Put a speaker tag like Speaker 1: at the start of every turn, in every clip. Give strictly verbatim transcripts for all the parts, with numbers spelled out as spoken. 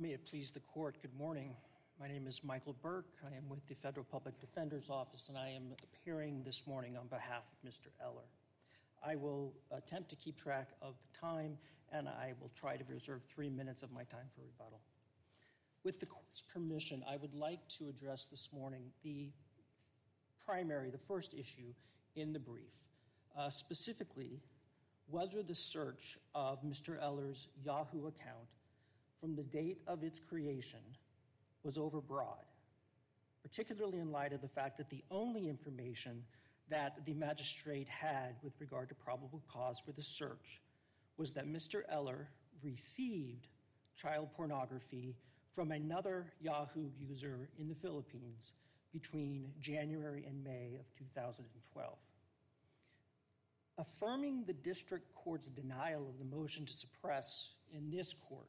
Speaker 1: May it please the court, good morning. My name is Michael Burke. I am with the Federal Public Defender's Office, and I am appearing this morning on behalf of Mister Eller. I will attempt to keep track of the time, and I will try to reserve three minutes of my time for rebuttal. With the court's permission, I would like to address this morning the primary, the first issue in the brief, uh, specifically whether the search of Mister Eller's Yahoo account from the date of its creation was overbroad, particularly in light of the fact that the only information that the magistrate had with regard to probable cause for the search was that Mister Eller received child pornography from another Yahoo user in the Philippines between January and May of two thousand twelve. Affirming the district court's denial of the motion to suppress in this court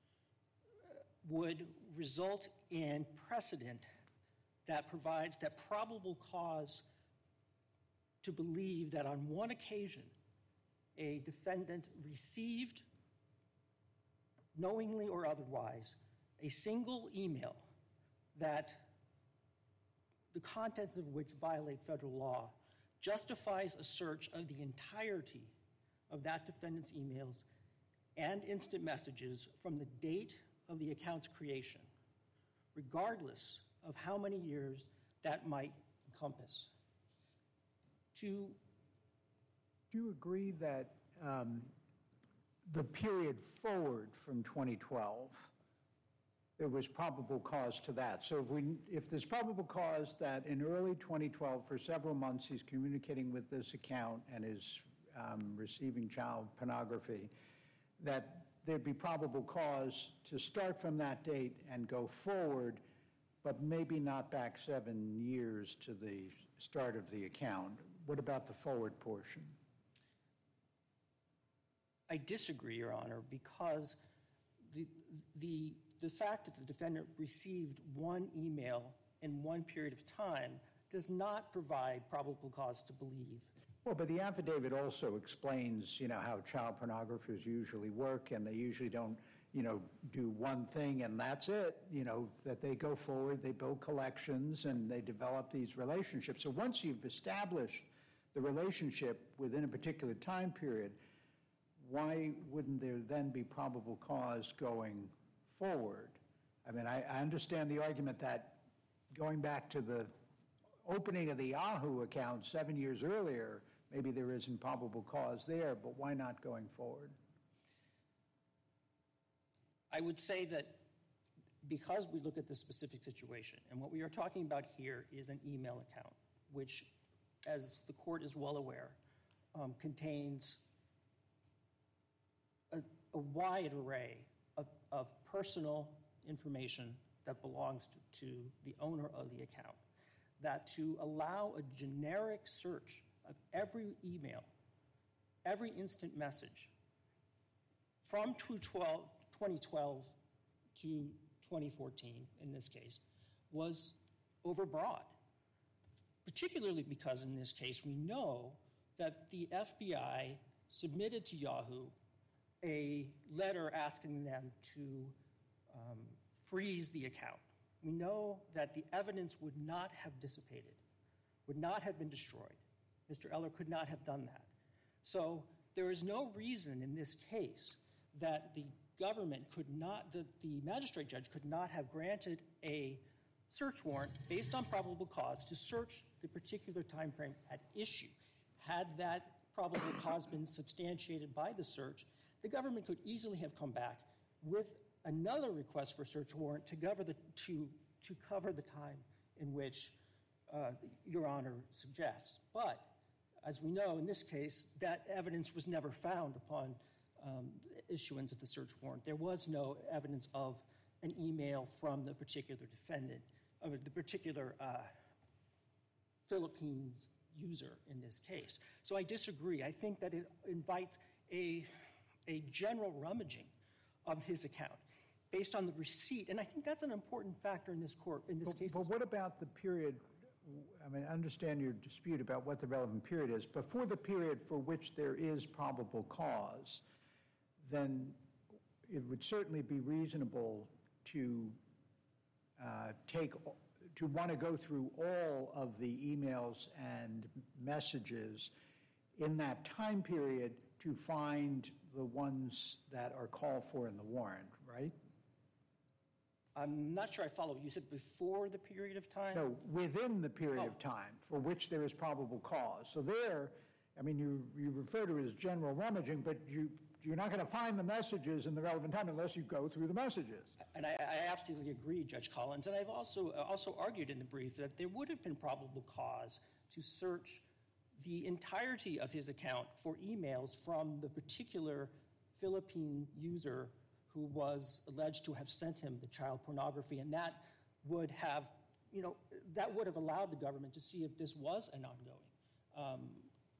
Speaker 1: would result in precedent that provides that probable cause to believe that on one occasion a defendant received, knowingly or otherwise, a single email that the contents of which violate federal law justifies a search of the entirety of that defendant's emails and instant messages from the date of the account's creation, regardless of how many years that might encompass. To
Speaker 2: Do you agree that um, the period forward from twenty twelve, there was probable cause to that? So if we, if there's probable cause that in early twenty twelve, for several months, he's communicating with this account and is um, receiving child pornography, that there'd be probable cause to start from that date and go forward, but maybe not back seven years to the start of the account. What about the forward portion?
Speaker 1: I disagree, Your Honor, because the the the fact that the defendant received one email in one period of time does not provide probable cause to believe.
Speaker 2: Well, but the affidavit also explains, you know, how child pornographers usually work, and they usually don't, you know, do one thing and that's it, you know, that they go forward, they build collections, and they develop these relationships. So once you've established the relationship within a particular time period, why wouldn't there then be probable cause going forward? I mean, I, I understand the argument that going back to the opening of the Yahoo account seven years earlier, maybe there isn't probable cause there, but why not going forward?
Speaker 1: I would say that because we look at the specific situation, and what we are talking about here is an email account, which, as the court is well aware, um, contains a, a wide array of, of personal information that belongs to, to the owner of the account. That to allow a generic search of every email, every instant message from twenty twelve to twenty fourteen, in this case, was overbroad. Particularly because in this case we know that the F B I submitted to Yahoo a letter asking them to um, freeze the account. We know that the evidence would not have dissipated, would not have been destroyed. Mister Eller could not have done that. So there is no reason in this case that the government could not, that the magistrate judge could not have granted a search warrant based on probable cause to search the particular time frame at issue. Had that probable cause been substantiated by the search, the government could easily have come back with another request for search warrant to cover the to to cover the time in which uh, Your Honor suggests. But as we know, in this case, that evidence was never found upon um, issuance of the search warrant. There was no evidence of an email from the particular defendant, of the particular uh, Philippines user in this case. So I disagree. I think that it invites a a general rummaging of his account based on the receipt. And I think that's an important factor in this court, in this
Speaker 2: but,
Speaker 1: case.
Speaker 2: But what about the period? I mean, I understand your dispute about what the relevant period is, but for the period for which there is probable cause, then it would certainly be reasonable to uh, take, to want to go through all of the emails and messages in that time period to find the ones that are called for in the warrant, right?
Speaker 1: I'm not sure I follow. You said before the period of time?
Speaker 2: No, within the period of
Speaker 1: Oh.
Speaker 2: time for which there is probable cause. So there, I mean, you, you refer to it as general rummaging, but you, you're not going to find the messages in the relevant time unless you go through the messages.
Speaker 1: And I, I absolutely agree, Judge Collins. And I've also also argued in the brief that there would have been probable cause to search the entirety of his account for emails from the particular Philippine user who was alleged to have sent him the child pornography. And that would have, you know, that would have allowed the government to see if this was an ongoing um,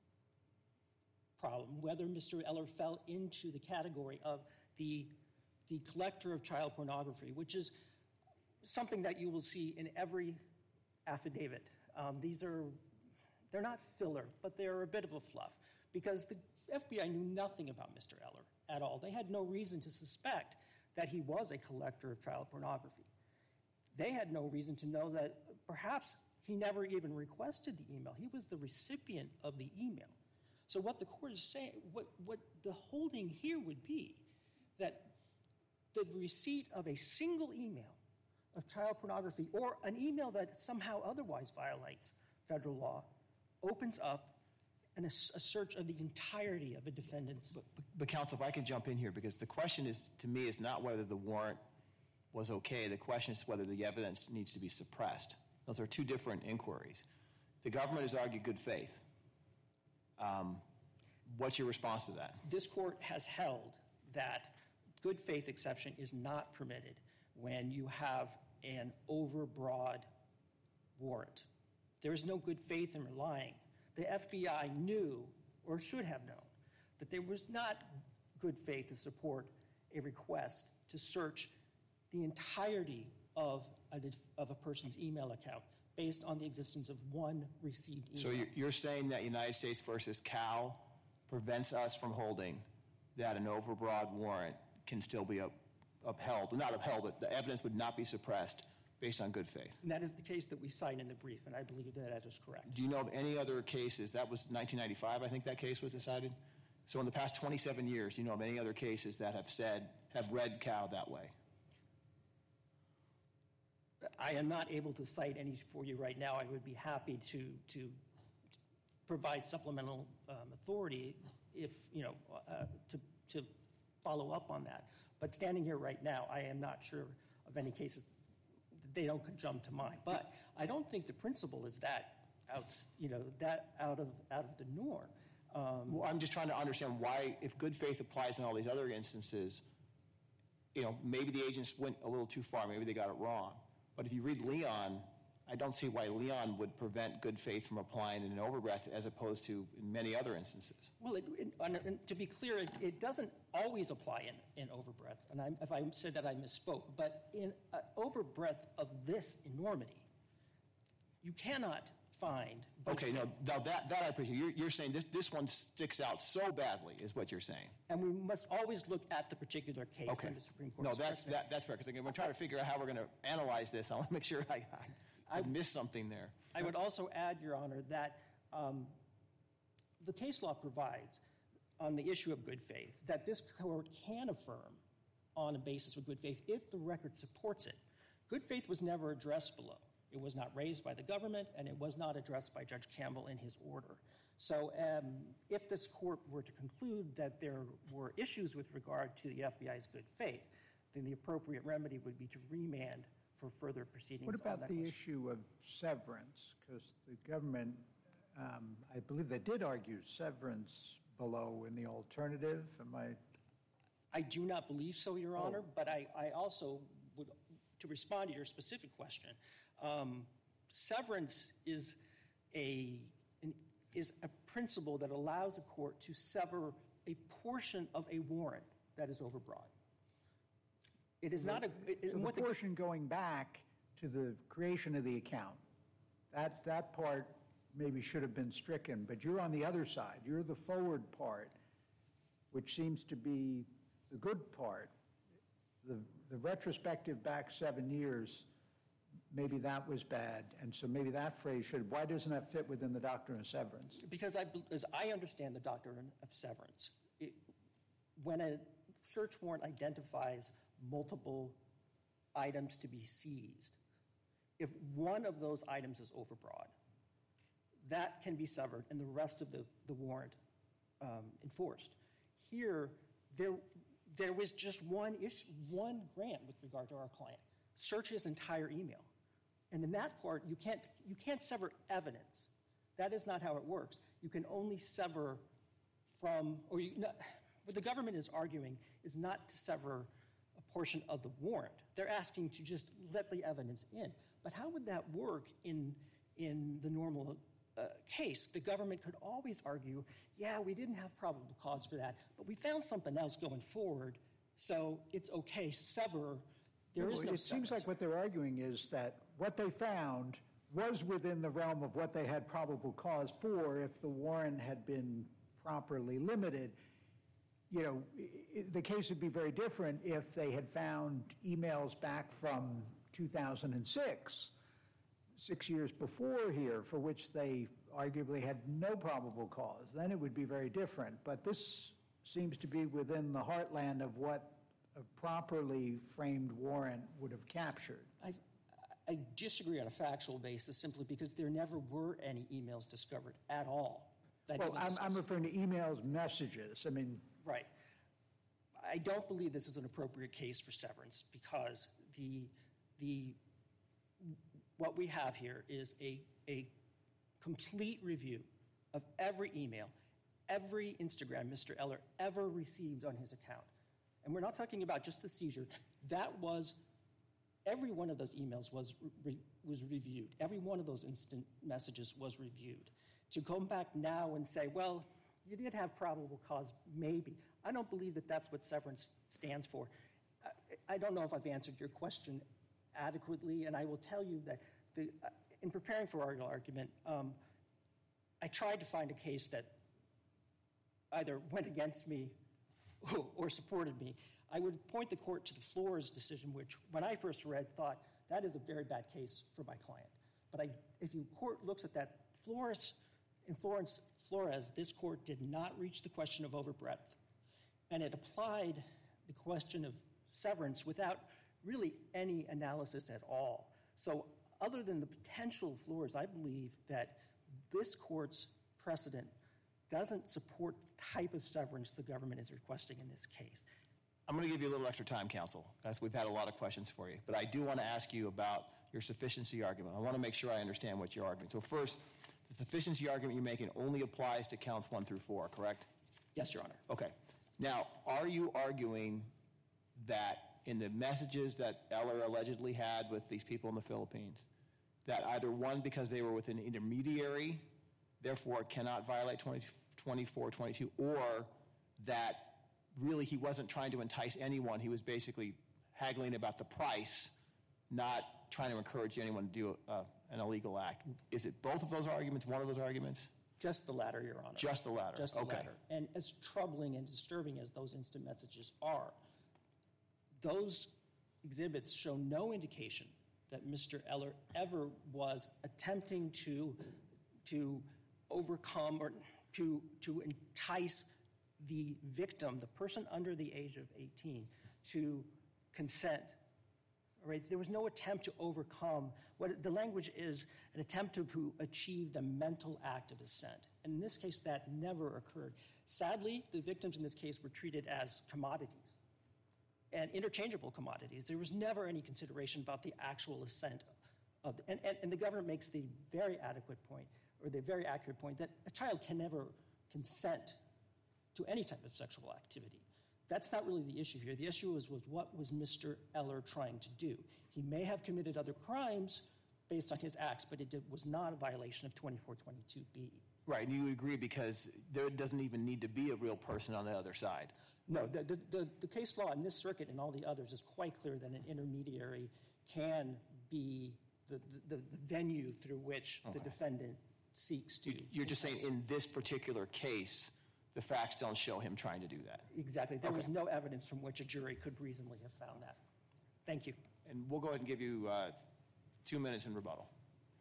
Speaker 1: problem, whether Mister Eller fell into the category of the, the collector of child pornography, which is something that you will see in every affidavit. Um, these are, they're not filler, but they're a bit of a fluff, because the F B I knew nothing about Mister Eller at all. They had no reason to suspect that he was a collector of child pornography. They had no reason to know that perhaps he never even requested the email. He was the recipient of the email. So what the court is saying, what, what the holding here would be, that the receipt of a single email of child pornography or an email that somehow otherwise violates federal law opens up an, a search of the entirety of a defendant's.
Speaker 3: But, but, but counsel, if I can jump in here, because the question is, to me, is not whether the warrant was okay. The question is whether the evidence needs to be suppressed. Those are two different inquiries. The government has argued good faith. Um, what's your response to that?
Speaker 1: This court has held that good faith exception is not permitted when you have an overbroad warrant. There is no good faith in relying. The F B I knew, or should have known, that there was not good faith to support a request to search the entirety of a, of a person's email account based on the existence of one received email.
Speaker 3: So you're, you're saying that United States versus Cal prevents us from holding that an overbroad warrant can still be up, upheld, not upheld, but the evidence would not be suppressed based on good faith.
Speaker 1: And that is the case that we cite in the brief, and I believe that that is correct.
Speaker 3: Do you know of any other cases? That was nineteen ninety-five, I think that case was decided. So in the past twenty-seven years, do you know of any other cases that have said, have read Cal that way?
Speaker 1: I am not able to cite any for you right now. I would be happy to to provide supplemental um, authority if, you know, uh, to, to follow up on that. But standing here right now, I am not sure of any cases. They don't jump to mind. But I don't think the principle is that out, you know, that out of out of the norm. Um,
Speaker 3: Well, I'm just trying to understand why, if good faith applies in all these other instances, you know, maybe the agents went a little too far. Maybe they got it wrong. But if you read Leon, I don't see why Leon would prevent good faith from applying in an overbreath as opposed to in many other instances.
Speaker 1: Well, it, it, and to be clear, it, it doesn't always apply in, in overbreath. And I, if I said that, I misspoke. But in uh, overbreath of this enormity, you cannot find.
Speaker 3: Okay, no, no, that, that I appreciate. You're, you're saying this, this one sticks out so badly is what you're saying.
Speaker 1: And we must always look at the particular case
Speaker 3: Okay.
Speaker 1: and the Supreme
Speaker 3: No,
Speaker 1: Court's
Speaker 3: that's,
Speaker 1: precedent.
Speaker 3: that, that's fair, because again, we're trying to figure out how we're going to analyze this. I want to make sure I, I, I missed something there.
Speaker 1: I would also add, Your Honor, that um, the case law provides on the issue of good faith that this court can affirm on a basis of good faith if the record supports it. Good faith was never addressed below. It was not raised by the government, and it was not addressed by Judge Campbell in his order. So um, if this court were to conclude that there were issues with regard to the F B I's good faith, then the appropriate remedy would be to remand for further proceedings.
Speaker 2: What
Speaker 1: on
Speaker 2: about
Speaker 1: that
Speaker 2: the
Speaker 1: question.
Speaker 2: issue of severance? Because the government, um, I believe they did argue severance below in the alternative. Am I?
Speaker 1: I do not believe so, Your
Speaker 2: Oh.
Speaker 1: Honor, but I, I also would, to respond to your specific question, um, severance is a, an, is a principle that allows a court to sever a portion of a warrant that is overbroad. It is not a... It,
Speaker 2: So the
Speaker 1: what the-
Speaker 2: portion going back to the creation of the account, that, that part maybe should have been stricken, but you're on the other side. You're the forward part, which seems to be the good part, the, the retrospective back seven years, maybe that was bad, and so maybe that phrase should, why doesn't that fit within the doctrine of severance?
Speaker 1: Because I, as I understand the doctrine of severance, it, when a search warrant identifies multiple items to be seized, if one of those items is overbroad, that can be severed and the rest of the, the warrant um, enforced. Here, there, there was just one issue, one grant with regard to our client. Search his entire email. And in that part, you can't, you can't sever evidence. That is not how it works. You can only sever from, or you, no, what the government is arguing is not to sever a portion of the warrant. They're asking to just let the evidence in. But how would that work in, in the normal uh, case? The government could always argue, yeah, we didn't have probable cause for that, but we found something else going forward, so it's okay, sever. There is no
Speaker 2: It seems like what they're arguing is that what they found was within the realm of what they had probable cause for if the warrant had been properly limited. You know, it, the case would be very different if they had found emails back from two thousand six, six years before here, for which they arguably had no probable cause. Then it would be very different. But this seems to be within the heartland of what a properly framed warrant would have captured.
Speaker 1: I, I disagree on a factual basis simply because there never were any emails discovered at all. That
Speaker 2: Well, I'm, I'm referring to emails, messages. I mean,
Speaker 1: Right. I don't believe this is an appropriate case for severance because the, the, what we have here is a, a complete review of every email, every Instagram Mister Eller ever received on his account. And we're not talking about just the seizure. That was, every one of those emails was, re, was reviewed. Every one of those instant messages was reviewed. To come back now and say, well, you did have probable cause, maybe. I don't believe that that's what severance stands for. I, I don't know if I've answered your question adequately, and I will tell you that the, uh, in preparing for our argument, um, I tried to find a case that either went against me or supported me. I would point the court to the Flores decision, which when I first read, thought that is a very bad case for my client. But I, if the court looks at that, Flores, in Florence, Flores, this court did not reach the question of overbreadth. And it applied the question of severance without really any analysis at all. So other than the potential of Flores, I believe that this court's precedent doesn't support the type of severance the government is requesting in this case.
Speaker 3: I'm going to give you a little extra time, counsel, as we've had a lot of questions for you. But I do want to ask you about your sufficiency argument. I want to make sure I understand what you're arguing. So first, the sufficiency argument you're making only applies to counts one through four, correct?
Speaker 1: Yes, Your Honor.
Speaker 3: Okay. Now, are you arguing that in the messages that Eller allegedly had with these people in the Philippines, that either one, because they were with an intermediary, therefore cannot violate twenty-four twenty-two, or that really he wasn't trying to entice anyone, he was basically haggling about the price, not trying to encourage anyone to do uh, an illegal act? Is it both of those arguments, one of those arguments?
Speaker 1: Just the latter, Your Honor.
Speaker 3: Just the latter.
Speaker 1: Just the
Speaker 3: okay.
Speaker 1: latter. And as troubling and disturbing as those instant messages are, those exhibits show no indication that Mister Eller ever was attempting to, to overcome or to, to entice the victim, the person under the age of eighteen, to consent. Right? There was no attempt to overcome. What the language is, an attempt to, to achieve the mental act of assent. And in this case, that never occurred. Sadly, the victims in this case were treated as commodities and interchangeable commodities. There was never any consideration about the actual assent of, the, and, and, and the government makes the very adequate point, or the very accurate point, that a child can never consent to any type of sexual activity. That's not really the issue here. The issue is with what was Mister Eller trying to do. He may have committed other crimes based on his acts, but it did, was not a violation of twenty-four twenty-two B.
Speaker 3: Right, and you agree because there doesn't even need to be a real person on the other side.
Speaker 1: No, the, the, the, the case law in this circuit and all the others is quite clear that an intermediary can be the, the, the venue through which okay. the defendant seeks to.
Speaker 3: You're just saying in this particular case, the facts don't show him trying to do that.
Speaker 1: Exactly. There was
Speaker 3: Okay.
Speaker 1: no evidence from which a jury could reasonably have found that. Thank you.
Speaker 3: And we'll go ahead and give you uh, two minutes in rebuttal.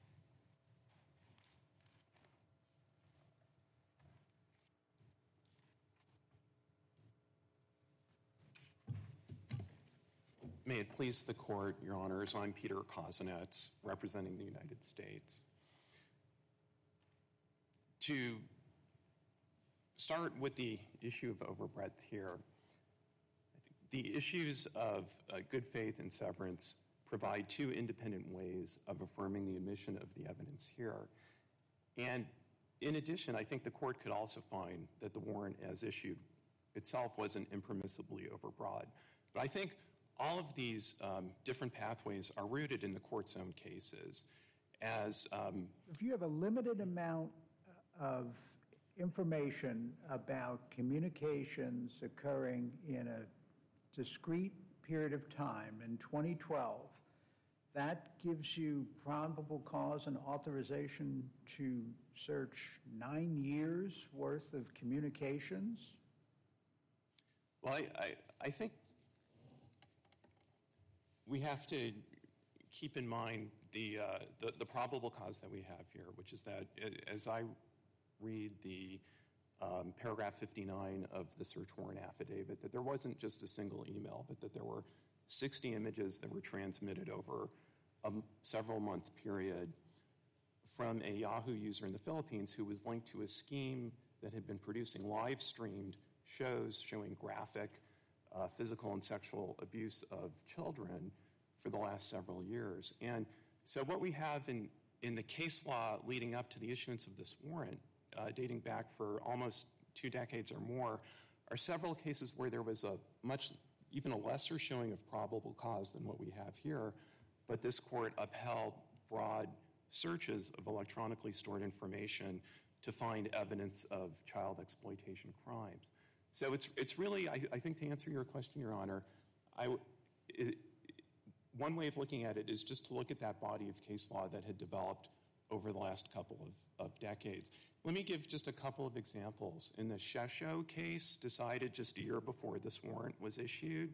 Speaker 4: May it please the court, Your Honors, I'm Peter Kozinets, representing the United States. To start with the issue of overbreadth here, the issues of uh, good faith and severance provide two independent ways of affirming the admission of the evidence here. And in addition, I think the court could also find that the warrant as issued itself wasn't impermissibly overbroad. But I think all of these um, different pathways are rooted in the court's own cases. As um,
Speaker 2: If you have a limited amount of information about communications occurring in a discrete period of time in twenty twelve, that gives you probable cause and authorization to search nine years worth of communications?
Speaker 4: Well, I, I, I think we have to keep in mind the, uh, the, the probable cause that we have here, which is that as I read the um, paragraph fifty-nine of the search warrant affidavit, that there wasn't just a single email, but that there were sixty images that were transmitted over a several month period from a Yahoo user in the Philippines who was linked to a scheme that had been producing live streamed shows showing graphic uh, physical and sexual abuse of children for the last several years. And so what we have in, in the case law leading up to the issuance of this warrant, uh, dating back for almost two decades or more, are several cases where there was a much, even a lesser showing of probable cause than what we have here, but this court upheld broad searches of electronically stored information to find evidence of child exploitation crimes. So it's it's really, I, I think to answer your question, Your Honor, I, it, one way of looking at it is just to look at that body of case law that had developed over the last couple of, of decades. Let me give just a couple of examples. In the Shesho case, decided just a year before this warrant was issued,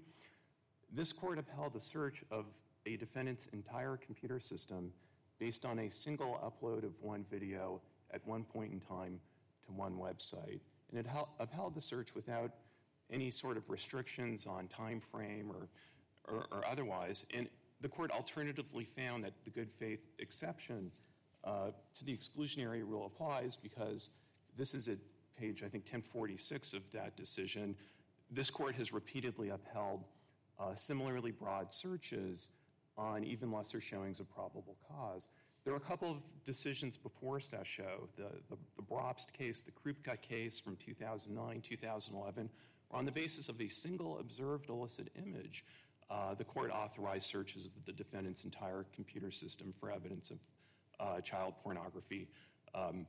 Speaker 4: this court upheld the search of a defendant's entire computer system based on a single upload of one video at one point in time to one website. And it hel- upheld the search without any sort of restrictions on time frame or, or, or otherwise. And the court alternatively found that the good faith exception uh, to the exclusionary rule applies because this is at page, I think, ten forty-six of that decision. This court has repeatedly upheld uh, similarly broad searches on even lesser showings of probable cause. There were a couple of decisions before Sesho, the, the, the Brobst case, the Krupka case from two thousand nine, two thousand eleven, where on the basis of a single observed illicit image, uh, the court authorized searches of the defendant's entire computer system for evidence of uh, child pornography um,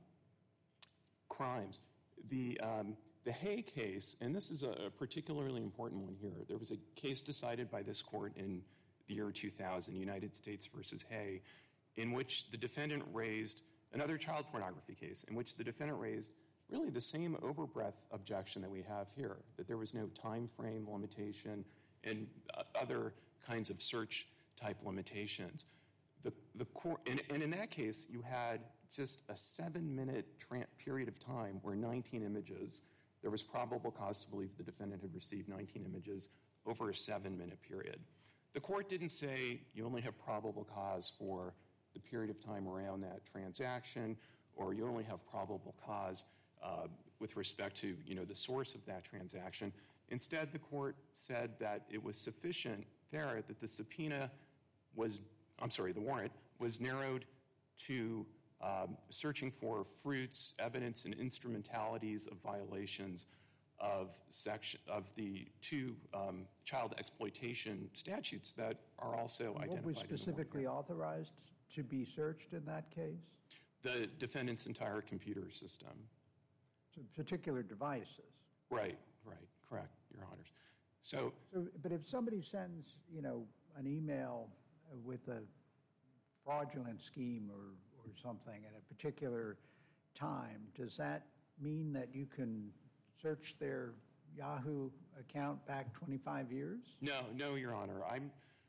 Speaker 4: crimes. The, um, the Hay case, and this is a, a particularly important one here, there was a case decided by this court in the year two thousand, United States versus Hay, in which the defendant raised another child pornography case, in which the defendant raised really the same overbreadth objection that we have here, that there was no time frame limitation and uh, other kinds of search type limitations. The, the court, and, and in that case, you had just a seven minute tra- period of time where nineteen images, there was probable cause to believe the defendant had received nineteen images over a seven minute period. The court didn't say you only have probable cause for the period of time around that transaction, or you only have probable cause uh, with respect to, you know, the source of that transaction. Instead, the court said that it was sufficient there that the subpoena was, I'm sorry, the warrant was narrowed to um, searching for fruits, evidence, and instrumentalities of violations of section of the two um, child exploitation statutes that are also identified.
Speaker 2: What was specifically
Speaker 4: in the
Speaker 2: authorized to be searched in that case?
Speaker 4: The defendant's entire computer system.
Speaker 2: So particular devices.
Speaker 4: Right, right, correct, Your Honors. So,
Speaker 2: So, but if somebody sends, you know, an email with a fraudulent scheme or, or something at a particular time, does that mean that you can search their Yahoo account back twenty-five years?
Speaker 4: No, no, Your Honor. I'm,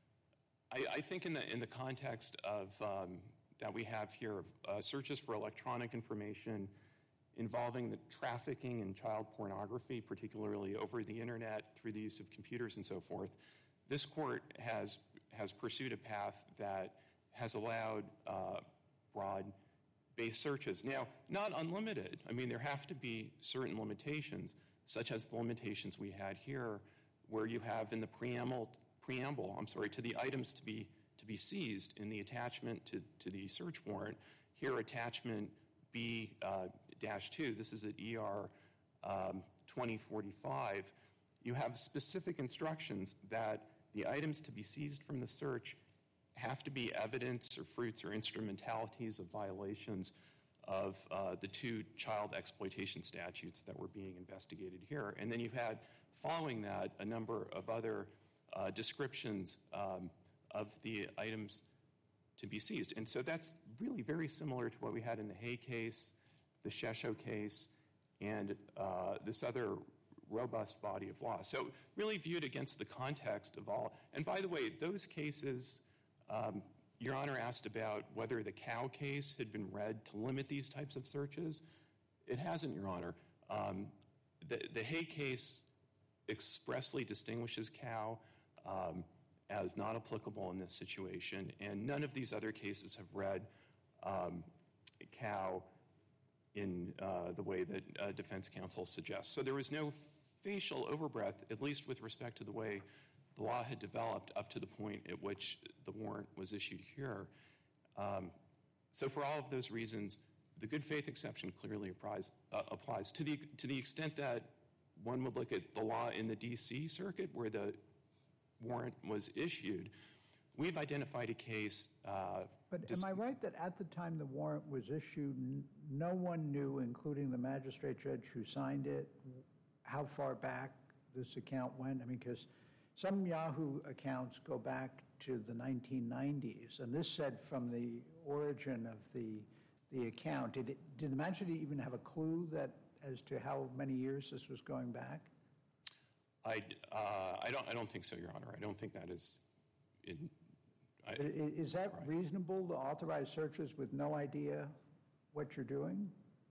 Speaker 4: I, I think in the in the context of um, that we have here, uh, searches for electronic information involving the trafficking in child pornography, particularly over the internet through the use of computers and so forth, this court has has pursued a path that has allowed uh, broad-based searches. Now, not unlimited. I mean, there have to be certain limitations, such as the limitations we had here, where you have in the preamble, preamble, I'm sorry, to the items to be to be seized in the attachment to, to the search warrant. Here, attachment B uh, dash two. This is at E R um, twenty forty-five. You have specific instructions that the items to be seized from the search have to be evidence or fruits or instrumentalities of violations of uh, the two child exploitation statutes that were being investigated here. And then you had, following that, a number of other uh, descriptions um, of the items to be seized. And so that's really very similar to what we had in the Hay case, the Shesho case, and uh, this other robust body of law. So really viewed against the context of all. And by the way, those cases, um, Your Honor asked about whether the Cow case had been read to limit these types of searches. It hasn't, Your Honor. Um, the, the Hay case expressly distinguishes Cow um, as not applicable in this situation, and none of these other cases have read um, Cow in uh, the way that uh, defense counsel suggests. So there was no facial overbreadth, at least with respect to the way the law had developed up to the point at which the warrant was issued here. Um, so for all of those reasons, the good faith exception clearly applies, uh, applies. To the, to the extent that one would look at the law in the D C circuit where the warrant was issued, we've identified a case. Uh,
Speaker 2: But
Speaker 4: dis-
Speaker 2: am I right that at the time the warrant was issued, n- no one knew, including the magistrate judge who signed it, how far back this account went? I mean, because some Yahoo accounts go back to the nineteen nineties, and this said from the origin of the the account. Did, it, did the magistrate even have a clue that as to how many years this was going back?
Speaker 4: I, uh, I don't I don't think so, Your Honor. I don't think that is. In, I,
Speaker 2: I- Is that
Speaker 4: right.
Speaker 2: reasonable to authorize searches with no idea what you're doing?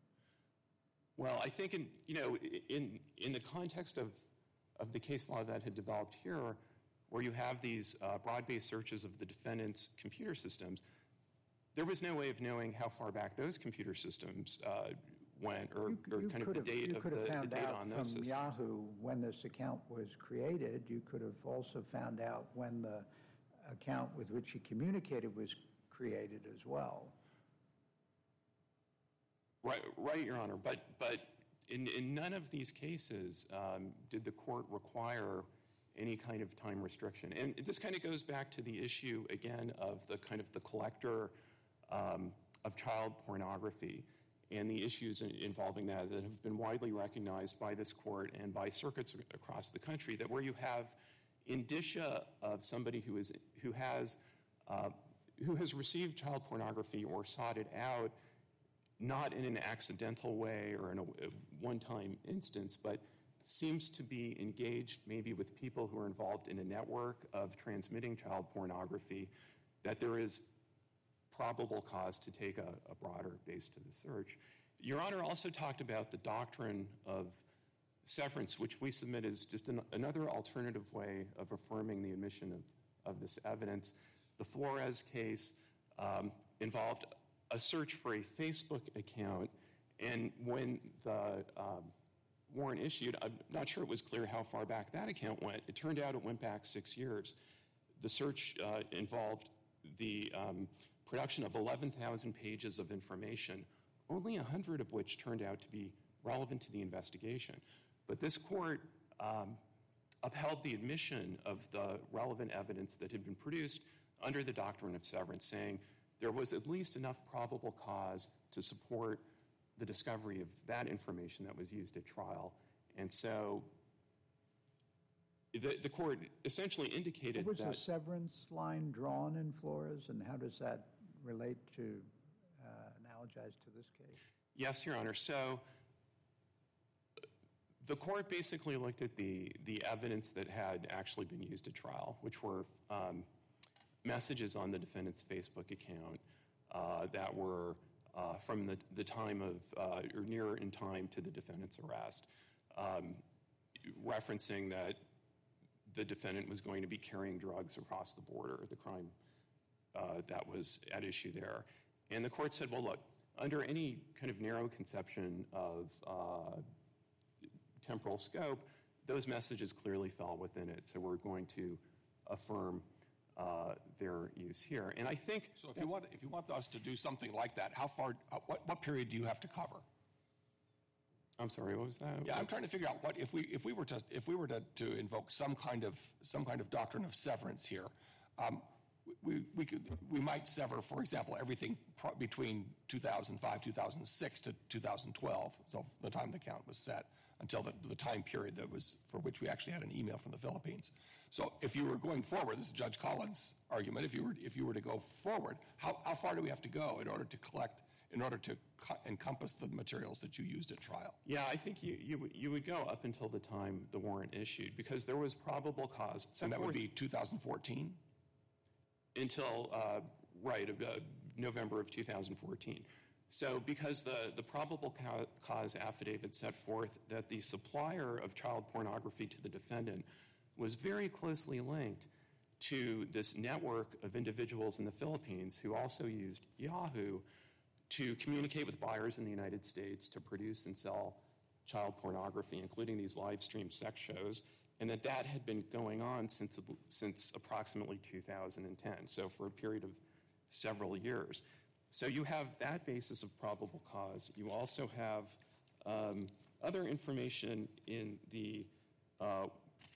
Speaker 4: Well, I think in you know in in the context of of the case law that had developed here, where you have these uh, broad-based searches of the defendant's computer systems, there was no way of knowing how far back those computer systems uh, went, or,
Speaker 2: You-
Speaker 4: or
Speaker 2: you
Speaker 4: kind of
Speaker 2: could
Speaker 4: the
Speaker 2: have-
Speaker 4: date
Speaker 2: you
Speaker 4: of
Speaker 2: could
Speaker 4: the,
Speaker 2: have
Speaker 4: the
Speaker 2: found
Speaker 4: data
Speaker 2: out
Speaker 4: on those
Speaker 2: from
Speaker 4: systems.
Speaker 2: Yahoo when this account was created. You could have also found out when the account with which he communicated was created as well.
Speaker 4: Right, right, Your Honor. But but in, in none of these cases um, did the court require any kind of time restriction. And this kind of goes back to the issue again of the kind of the collector um, of child pornography and the issues in, involving that that have been widely recognized by this court and by circuits across the country. That where you have indicia of somebody who is who has uh, who has received child pornography or sought it out, not in an accidental way or in a, a one-time instance, but seems to be engaged maybe with people who are involved in a network of transmitting child pornography, that there is probable cause to take a, a broader base to the search. Your Honor also talked about the doctrine of severance, which we submit as just an, another alternative way of affirming the admission of, of this evidence. The Flores case um, involved a search for a Facebook account, and when the um, warrant issued, I'm not sure it was clear how far back that account went. It turned out it went back six years. The search uh, involved the um, production of eleven thousand pages of information, only one hundred of which turned out to be relevant to the investigation. But this court um, upheld the admission of the relevant evidence that had been produced under the doctrine of severance, saying there was at least enough probable cause to support the discovery of that information that was used at trial. And so the, the court essentially indicated
Speaker 2: Was
Speaker 4: that...
Speaker 2: the severance line drawn in Flores, and how does that relate to, uh, analogize to this case?
Speaker 4: Yes, Your Honor. So The court basically looked at the, the evidence that had actually been used at trial, which were um, messages on the defendant's Facebook account uh, that were uh, from the, the time of, uh, or nearer in time to the defendant's arrest, um, referencing that the defendant was going to be carrying drugs across the border, the crime uh, that was at issue there. And the court said, well, look, under any kind of narrow conception of uh, temporal scope, those messages clearly fell within it. So we're going to affirm uh, their use here. And I think...
Speaker 5: So if you want, if you want us to do something like that, how far, uh, what, what period do you have to cover?
Speaker 4: I'm sorry, what was that?
Speaker 5: Yeah, I'm trying to figure out what, if we, if we were to, if we were to, to invoke some kind of, some kind of doctrine of severance here, um, we, we could, we might sever, for example, everything pro- between two thousand five, two thousand six to two thousand twelve, so the time the count was set, until the, the time period that was, for which we actually had an email from the Philippines. So if you were going forward, this is Judge Collins' argument, if you were, if you were to go forward, how, how far do we have to go in order to collect, in order to co- encompass the materials that you used at trial?
Speaker 4: Yeah, I think you, you, you would go up until the time the warrant issued, because there was probable cause.
Speaker 5: And that would be two thousand fourteen?
Speaker 4: Until, uh, right, uh, November of two thousand fourteen. So because the, the probable ca- cause affidavit set forth that the supplier of child pornography to the defendant was very closely linked to this network of individuals in the Philippines who also used Yahoo to communicate with buyers in the United States to produce and sell child pornography, including these live stream sex shows, and that that had been going on since since approximately two thousand ten, so for a period of several years. So you have that basis of probable cause. You also have um, other information in the uh,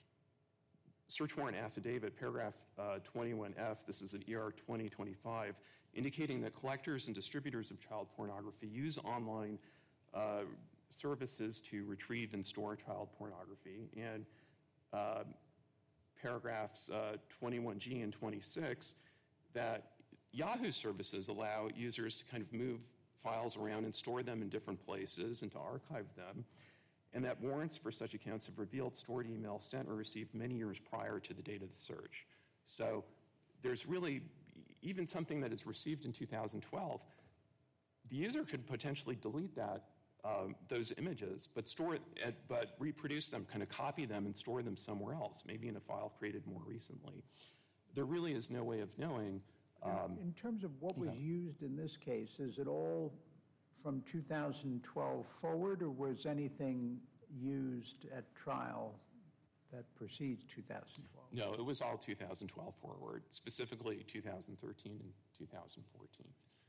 Speaker 4: search warrant affidavit, paragraph uh, twenty-one F, this is at E R twenty twenty-five, indicating that collectors and distributors of child pornography use online uh, services to retrieve and store child pornography. And uh, paragraphs uh, twenty-one G and twenty-six, that Yahoo services allow users to kind of move files around and store them in different places and to archive them, and that warrants for such accounts have revealed stored emails sent or received many years prior to the date of the search. So there's really, even something that is received in two thousand twelve, the user could potentially delete that, um, those images, but store it, at, but reproduce them, kind of copy them and store them somewhere else, maybe in a file created more recently. There really is no way of knowing. Um,
Speaker 2: In terms of what was
Speaker 4: yeah.
Speaker 2: used in this case, is it all from two thousand twelve forward, or was anything used at trial that precedes two thousand twelve?
Speaker 4: No, it was all two thousand twelve forward, specifically two thousand thirteen and two thousand fourteen,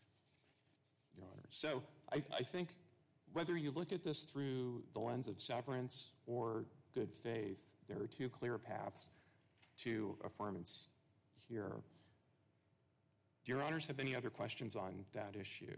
Speaker 4: Your Honor. So I, I think whether you look at this through the lens of severance or good faith, there are two clear paths to affirmance here. Do Your Honors have any other questions on that issue?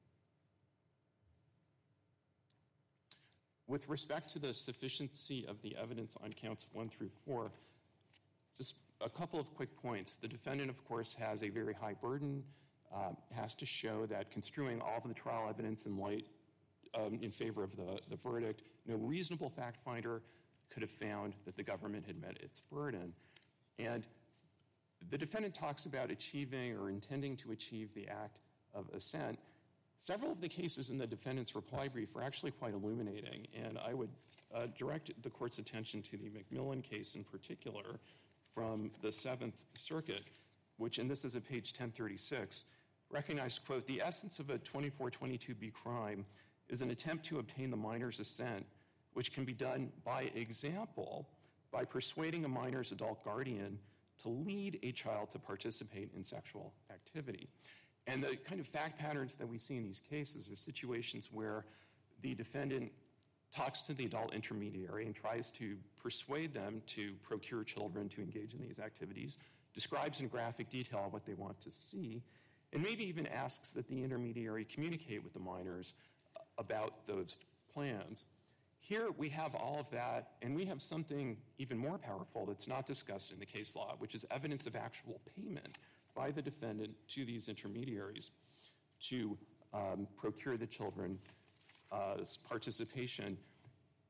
Speaker 4: With respect to the sufficiency of the evidence on counts one through four, just a couple of quick points. The defendant, of course, has a very high burden, um, has to show that construing all of the trial evidence in light um, in favor of the, the verdict, no reasonable fact finder could have found that the government had met its burden. And the defendant talks about achieving or intending to achieve the act of assent. Several of the cases in the defendant's reply brief are actually quite illuminating, and I would uh, direct the court's attention to the McMillan case in particular from the Seventh Circuit, which, and this is at page ten thirty-six, recognized, quote, the essence of a twenty-four twenty-two B crime is an attempt to obtain the minor's assent, which can be done by example by persuading a minor's adult guardian to lead a child to participate in sexual activity. And the kind of fact patterns that we see in these cases are situations where the defendant talks to the adult intermediary and tries to persuade them to procure children to engage in these activities, describes in graphic detail what they want to see, and maybe even asks that the intermediary communicate with the minors about those plans. Here we have all of that, and we have something even more powerful that's not discussed in the case law, which is evidence of actual payment by the defendant to these intermediaries to um, procure the children's uh, participation.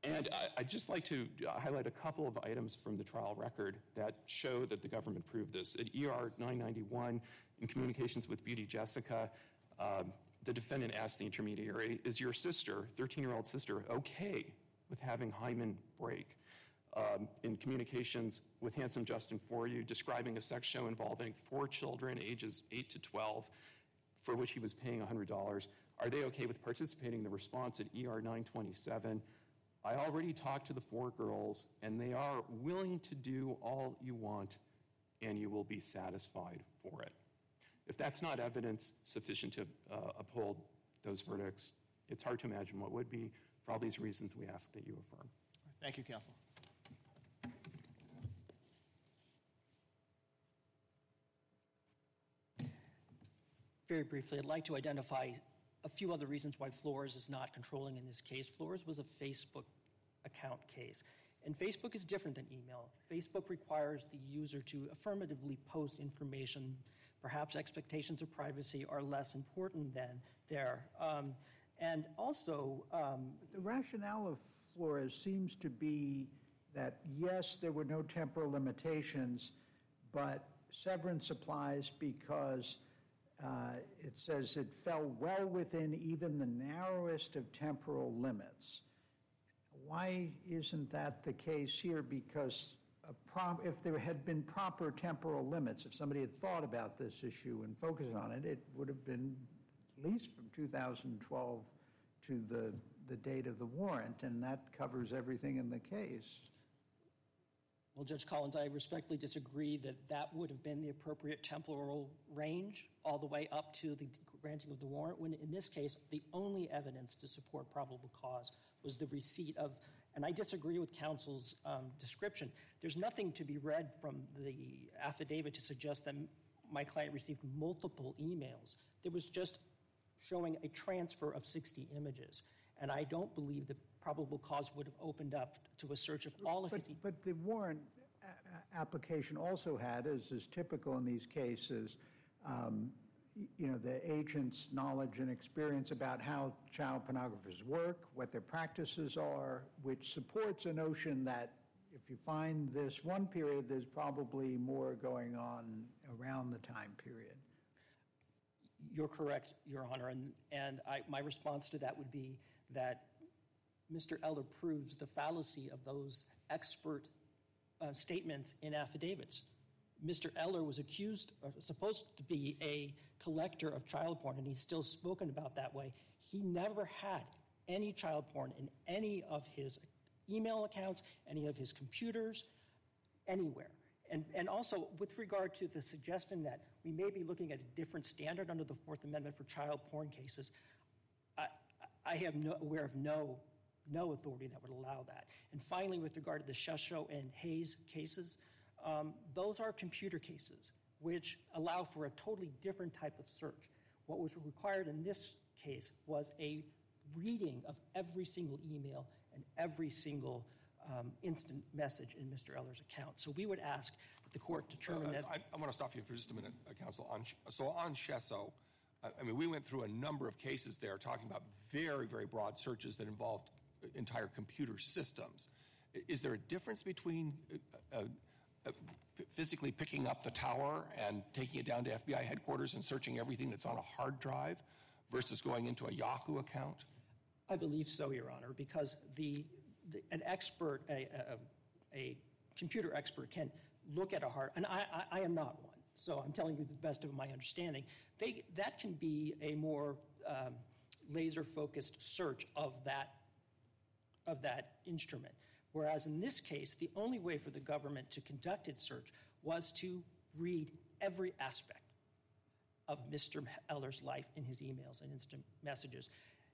Speaker 4: And I, I'd just like to highlight a couple of items from the trial record that show that the government proved this. At E R nine ninety-one, in communications with Beauty Jessica, um, the defendant asked the intermediary, is your sister, thirteen-year-old sister, okay with having hymen break? Um, in communications with Handsome Justin For You, describing a sex show involving four children, ages eight to twelve, for which he was paying one hundred dollars. Are they okay with participating? The response at E R nine twenty-seven, I already talked to the four girls, and they are willing to do all you want, and you will be satisfied for it. If that's not evidence sufficient to uh, uphold those verdicts, it's hard to imagine what would be. For all these reasons, we ask that you affirm.
Speaker 3: Thank you, counsel.
Speaker 1: Very briefly, I'd like to identify a few other reasons why Flores is not controlling in this case. Flores was a Facebook account case, and Facebook is different than email. Facebook requires the user to affirmatively post information. Perhaps expectations of privacy are less important than there. Um, and also... Um,
Speaker 2: the rationale of Flores seems to be that, yes, there were no temporal limitations, but severance applies because uh, it says it fell well within even the narrowest of temporal limits. Why isn't that the case here? Because a prop, if there had been proper temporal limits, if somebody had thought about this issue and focused on it, it would have been at least from two thousand twelve to the, the date of the warrant, and that covers everything in the case.
Speaker 1: Well, Judge Collins, I respectfully disagree that that would have been the appropriate temporal range all the way up to the granting of the warrant, when in this case, the only evidence to support probable cause was the receipt of, and I disagree with counsel's um, description. There's nothing to be read from the affidavit to suggest that my client received multiple emails. There was just showing a transfer of sixty images. And I don't believe the probable cause would have opened up to a search of all of
Speaker 2: but,
Speaker 1: his...
Speaker 2: But the warrant a- application also had, as is typical in these cases, um, you know, the agent's knowledge and experience about how child pornographers work, what their practices are, which supports a notion that if you find this one period, there's probably more going on around the time period.
Speaker 1: You're correct, Your Honor, and, and I, my response to that would be that Mister Eller proves the fallacy of those expert uh, statements in affidavits. Mister Eller was accused, or supposed to be a collector of child porn, and he's still spoken about that way. He never had any child porn in any of his email accounts, any of his computers, anywhere. And, and also, with regard to the suggestion that we may be looking at a different standard under the Fourth Amendment for child porn cases, I, I am no, aware of no, no authority that would allow that. And finally, with regard to the Shusho and Hayes cases, um, those are computer cases, which allow for a totally different type of search. What was required in this case was a reading of every single email and every single Um, instant message in Mister Eller's account. So we would ask that the court determine
Speaker 5: uh,
Speaker 1: that...
Speaker 5: I, I want to stop you for just a minute, uh, counsel. On, so on Shesso, I, I mean, we went through a number of cases there talking about very, very broad searches that involved entire computer systems. Is there a difference between uh, uh, physically picking up the tower and taking it down to F B I headquarters and searching everything that's on a hard drive versus going into a Yahoo account?
Speaker 1: I believe so, Your Honor, because the... The, an expert, a, a, a computer expert can look at a hard, and I, I, I am not one, so I'm telling you the best of my understanding. They, that can be a more um, laser-focused search of that, of that instrument. Whereas in this case, the only way for the government to conduct its search was to read every aspect of Mister Eller's life in his emails and instant messages.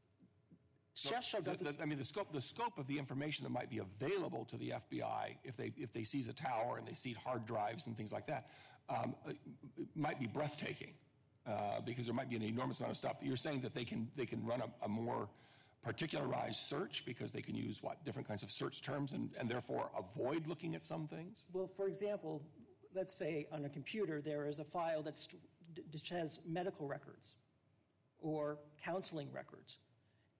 Speaker 5: So, the, the, I mean, the scope, the scope of the information that might be available to the F B I if they if they seize a tower and they seize hard drives and things like that um, it, it might be breathtaking uh, because there might be an enormous amount of stuff. You're saying that they can they can run a, a more particularized search because they can use what different kinds of search terms and, and therefore avoid looking at some things?
Speaker 1: Well, for example, let's say on a computer there is a file that's, that has medical records or counseling records.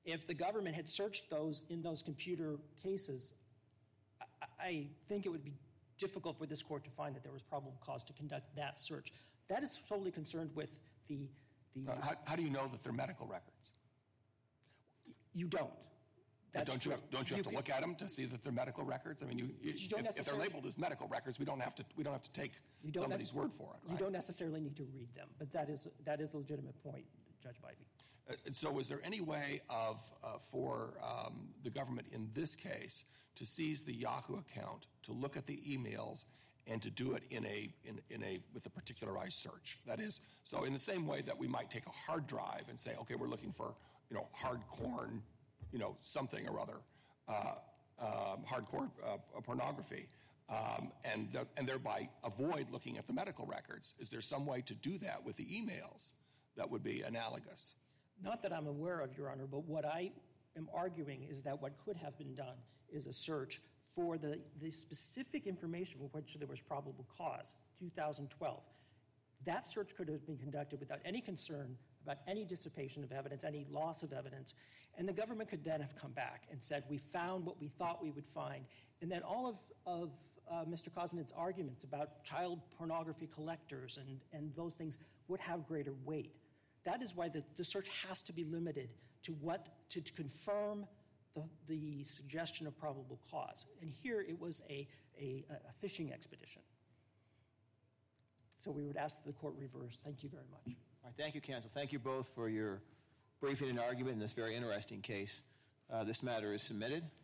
Speaker 1: If the government had searched those in those computer cases, I, I think it would be difficult for this court to find that there was probable cause to conduct that search. That is solely concerned with the... the
Speaker 5: Uh, how, how do you know that they're medical records?
Speaker 1: You don't. That's
Speaker 5: don't you
Speaker 1: true.
Speaker 5: have, don't you have
Speaker 1: You
Speaker 5: to look at them to see that they're medical records? I mean, you, you,
Speaker 1: you don't
Speaker 5: if, if they're
Speaker 1: necessarily-
Speaker 5: labeled as medical records, we don't have to we don't have to take
Speaker 1: You don't
Speaker 5: somebody's
Speaker 1: nec-
Speaker 5: word for it.
Speaker 1: You
Speaker 5: Right?
Speaker 1: don't necessarily need to read them, but that is that is a legitimate point, Judge Bybee.
Speaker 5: Uh, and so, is there any way of uh, for um, the government in this case to seize the Yahoo account, to look at the emails, and to do it in a in, in a with a particularized search? That is, so in the same way that we might take a hard drive and say, okay, we're looking for you know hard corn, you know something or other. Uh, um, hardcore uh, pornography, um, and the, and thereby avoid looking at the medical records. Is there some way to do that with the emails that would be analogous?
Speaker 1: Not that I'm aware of, Your Honor, but what I am arguing is that what could have been done is a search for the, the specific information for which there was probable cause, two thousand twelve. That search could have been conducted without any concern about any dissipation of evidence, any loss of evidence, and the government could then have come back and said, we found what we thought we would find. And then all of, of uh, Mister Kosnit's arguments about child pornography collectors and, and those things would have greater weight. That is why the, the search has to be limited to what, to, to confirm the, the suggestion of probable cause. And here it was a, a, a fishing expedition. So we would ask that the court reverse. Thank you very much.
Speaker 3: All right, thank you, counsel. Thank you both for your briefing and argument in this very interesting case. Uh, this matter is submitted.